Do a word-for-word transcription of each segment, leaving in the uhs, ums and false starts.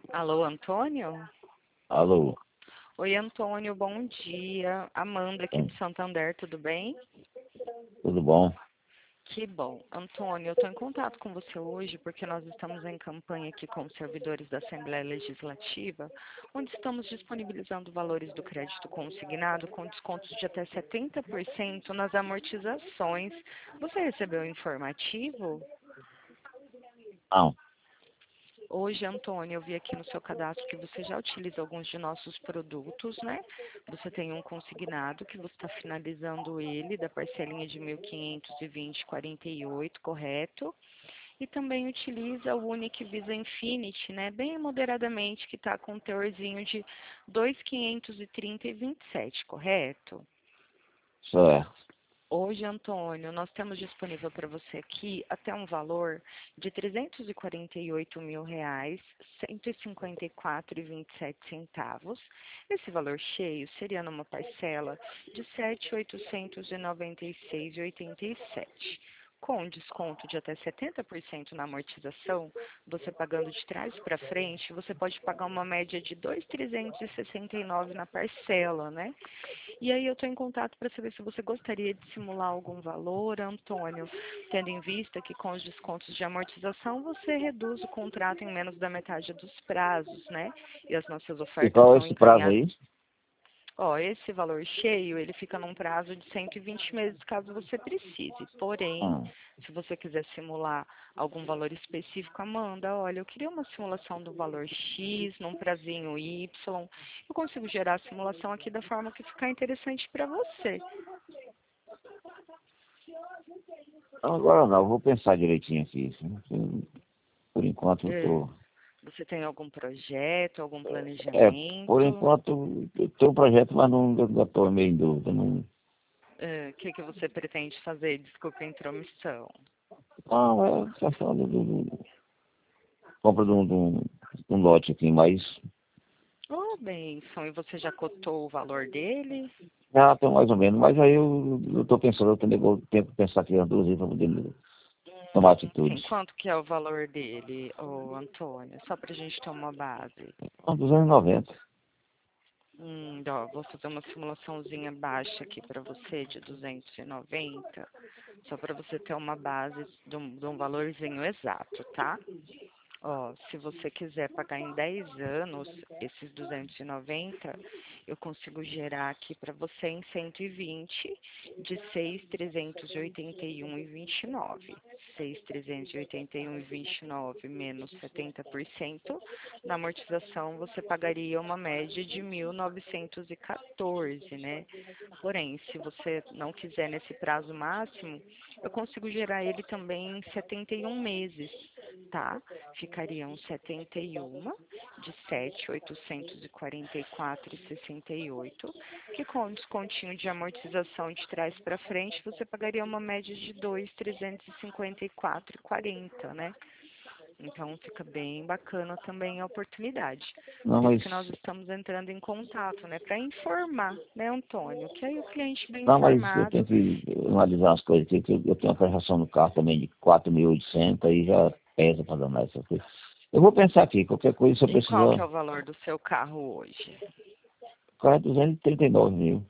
Alô, Antônio? Alô, Oi, Antônio, bom dia. Amanda aqui hum, de Santander, tudo bem? tudo bom? Que bom. Antônio, eu estou em contato com você hoje porque nós estamos em campanha aqui com os servidores da Assembleia Legislativa, onde estamos disponibilizando valores do crédito consignado com descontos de até setenta por cento nas amortizações. Você recebeu o informativo? Não, Hoje, Antônio, eu vi aqui no seu cadastro que você já utiliza alguns de nossos produtos, né? Você tem um consignado que você está finalizando ele, da parcelinha de mil quinhentos e vinte vírgula quarenta e oito, correto? E também utiliza o Unique Visa Infinity, né? Bem moderadamente, que está com um teorzinho de dois mil quinhentos e trinta e vinte e sete, correto? certo. Hoje, Antônio, nós temos disponível para você aqui até um valor de trezentos e quarenta e oito mil reais, cento e cinquenta e quatro e vinte e sete centavos. Esse valor cheio seria numa parcela de sete mil oitocentos e noventa e seis reais e oitenta e sete. Com desconto de até setenta por cento na amortização, você pagando de trás para frente, você pode pagar uma média de dois mil trezentos e sessenta e nove na parcela, né? E aí eu estou em contato para saber se você gostaria de simular algum valor, Antônio, tendo em vista que com os descontos de amortização você reduz o contrato em menos da metade dos prazos, né? E as nossas E ofertas qual é são esse prazo encaminhadas. aí? Ó, esse valor cheio, ele fica num prazo de cento e vinte meses, caso você precise. Porém, Hum. se você quiser simular algum valor específico, Amanda, olha, eu queria uma simulação do valor X, num prazinho Y. Eu consigo gerar a simulação aqui da forma que ficar interessante para você. Não, agora não, eu vou pensar direitinho aqui. Sim. Por enquanto eu É. tô. Você tem algum projeto, algum É, por planejamento? enquanto eu tenho um projeto, mas não, eu estou meio em dúvida. Não, É, o que, que você pretende fazer? Desculpa a intromissão. não é questão do, do, do- compra de um, de um, de um lote aqui, mas Oh, benção, e você já cotou o valor dele? já tem mais ou menos. Mas aí eu estou pensando, eu tenho tempo de pensar aqui as duas vezes para poder tomar Sim, atitudes. quanto que é o valor dele, ô Antônio? Só pra gente ter uma base. Ah, duzentos e noventa. Hum, ó, vou fazer uma simulaçãozinha baixa aqui para você de duzentos e noventa, só para você ter uma base de um, de um valorzinho exato, tá? Ó, se você quiser pagar em dez anos esses duzentos e noventa, eu consigo gerar aqui para você em cento e vinte de seis mil trezentos e oitenta e um e vinte e nove. seis mil trezentos e oitenta e um e vinte e nove menos setenta por cento, na amortização você pagaria uma média de mil novecentos e quatorze, né? Porém, se você não quiser nesse prazo máximo, eu consigo gerar ele também em setenta e um meses, tá? Ficariam setenta e um de sete mil oitocentos e quarenta e quatro e sessenta e oito, que com o descontinho de amortização de trás para frente, você pagaria uma média de dois mil trezentos e cinquenta e quatro e quarenta, né? Então fica bem bacana também a oportunidade. Não, Por isso mas que nós estamos entrando em contato, né? Para informar, né, Antônio? Que aí o cliente bem Não, mas eu tenho informado. que analisar as coisas aqui, que eu eu tenho uma prestação no carro também de quatro mil e oitocentos, aí já pesa para danar essas coisas. Eu vou pensar aqui, qualquer coisa, se eu E qual que precisar, é o valor do seu carro hoje? o carro é duzentos e trinta e nove mil.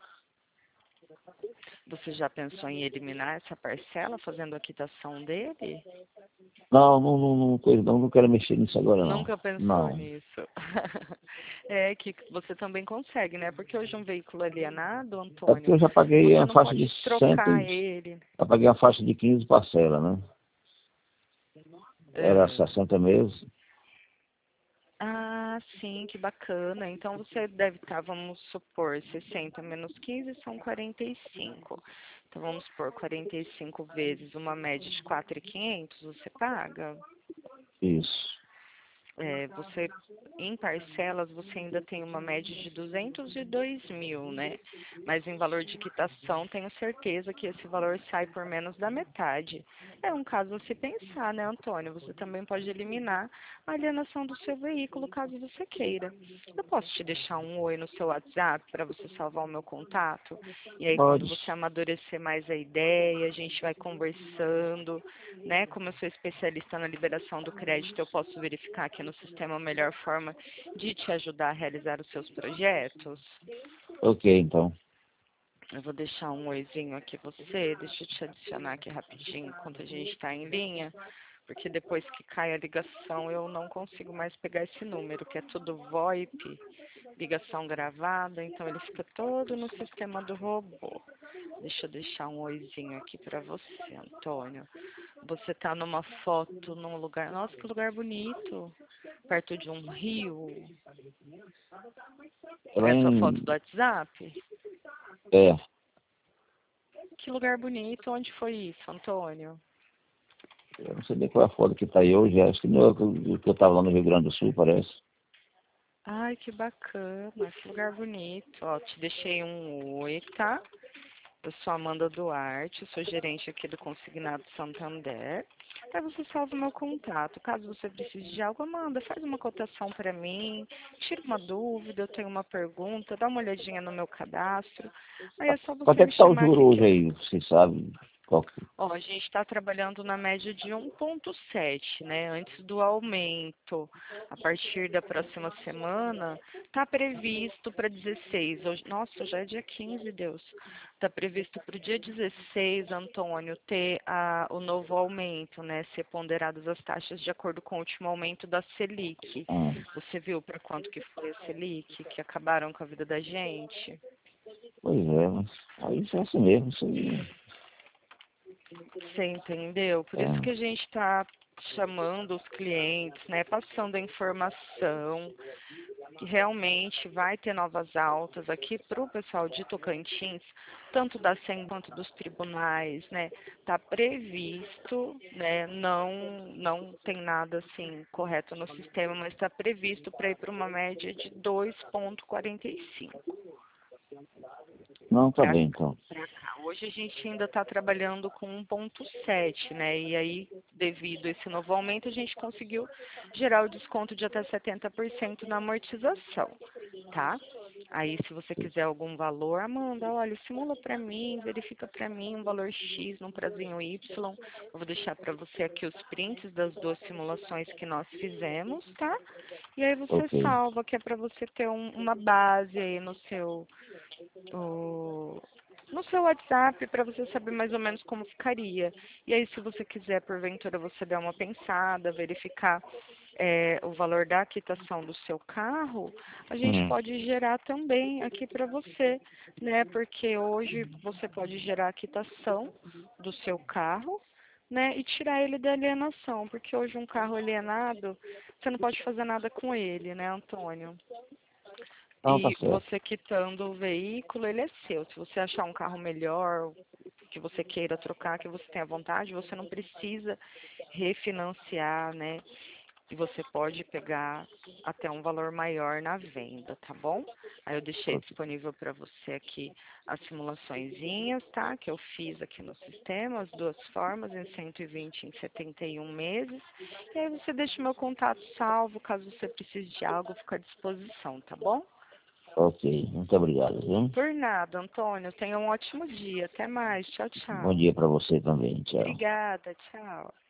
Você já pensou em eliminar essa parcela fazendo a quitação dele? Não, não, não, não, coisa, não, não quero mexer nisso agora, não. Nunca pensou Não. nisso. É que você também consegue, né? Porque hoje um veículo alienado, É porque Antônio, eu já paguei você a não faixa pode de cento, trocar ele. já paguei a faixa de quinze parcelas, né? Era É. sessenta meses. Ah, sim, que bacana. Então você deve estar, vamos supor, sessenta menos quinze são quarenta e cinco. Então vamos supor, quarenta e cinco vezes uma média de quatro mil e quinhentos, você paga? Isso. É, você, em parcelas, você ainda tem uma média de duzentos e dois mil, né? Mas em valor de quitação, tenho certeza que esse valor sai por menos da metade. É um caso a se pensar, né, Antônio? Você também pode eliminar a alienação do seu veículo, caso você queira. Eu posso te deixar um oi no seu WhatsApp para você salvar o meu contato? E aí, quando Pode. você amadurecer mais a ideia, a gente vai conversando, né? Como eu sou especialista na liberação do crédito, eu posso verificar aqui no no sistema a melhor forma de te ajudar a realizar os seus projetos? Ok, então. Eu vou deixar um oizinho aqui você, deixa eu te adicionar aqui rapidinho enquanto a gente está em linha, porque depois que cai a ligação eu não consigo mais pegar esse número, que é tudo VoIP, ligação gravada, então ele fica todo no sistema do robô. Deixa eu deixar um oizinho aqui para você, Antônio. Você tá numa foto num lugar, nossa, que lugar bonito, perto de um rio. Ela É a sua foto em... do WhatsApp? É, Que lugar bonito, onde foi isso, Antônio? eu não sei nem qual é a foto que tá aí hoje, acho que não é o que eu que eu tava lá no Rio Grande do Sul, parece. Ai, que bacana, que lugar bonito. Ó, te deixei um oi, tá? Eu sou Amanda Duarte, sou gerente aqui do Consignado Santander. Aí você salva o meu contato. Caso você precise de algo, Amanda, faz uma cotação para mim, tira uma dúvida, eu tenho uma pergunta, dá uma olhadinha no meu cadastro. Aí é só você Quanto é me que tá o chamar juro aqui que hoje eu... aí, você sabe? Qual que... Ó, a gente está trabalhando na média de um ponto sete, né? Antes do aumento. A partir da próxima semana, está previsto para dezesseis. Hoje, nossa, já é dia quinze, Deus. Está previsto para o dia dezesseis, Antônio, ter a, o novo aumento, né? Ser ponderadas as taxas de acordo com o último aumento da Selic. Ah, Você viu para quanto que foi a Selic, que acabaram com a vida da gente? pois é, mas aí é assim mesmo, isso aí. Você entendeu? Por isso que É. a gente está chamando os clientes, né, passando a informação que realmente vai ter novas altas aqui para o pessoal de Tocantins, tanto da SEM quanto dos tribunais, né? Está previsto, né? Não, não tem nada assim correto no sistema, mas está previsto para ir para uma média de dois vírgula quarenta e cinco. Não, tá Pra bem então. pra cá. Hoje a gente ainda está trabalhando com um ponto sete, né? E aí, devido a esse novo aumento, a gente conseguiu gerar o desconto de até setenta por cento na amortização, tá? Aí, se você quiser algum valor, Amanda, olha, simula para mim, verifica para mim um valor X num prazinho Y. Eu vou deixar para você aqui os prints das duas simulações que nós fizemos, tá? E aí você Ok, salva, que é para você ter um- uma base aí no seu o- no seu WhatsApp para você saber mais ou menos como ficaria. E aí, se você quiser, porventura, você dar uma pensada, verificar é, o valor da quitação do seu carro, a gente hum. pode gerar também aqui para você, né? Porque hoje você pode gerar a quitação do seu carro, né? E tirar ele da alienação, porque hoje um carro alienado, você não pode fazer nada com ele, né, Antônio? Não, tá E certo. você quitando o veículo, ele é seu. Se você achar um carro melhor, que você queira trocar, que você tenha vontade, você não precisa refinanciar, né? E você pode pegar até um valor maior na venda, tá bom? Aí eu deixei Ok. disponível para você aqui as simulaçõezinhas, tá? Que eu fiz aqui no sistema, as duas formas, em cento e vinte e em setenta e um meses. E aí você deixa o meu contato salvo, caso você precise de algo, fica à disposição, tá bom? Ok, muito obrigado, viu? Por nada, Antônio. Tenha um ótimo dia. Até mais. Tchau, Bom tchau. dia para você também, tchau. Obrigada. Tchau.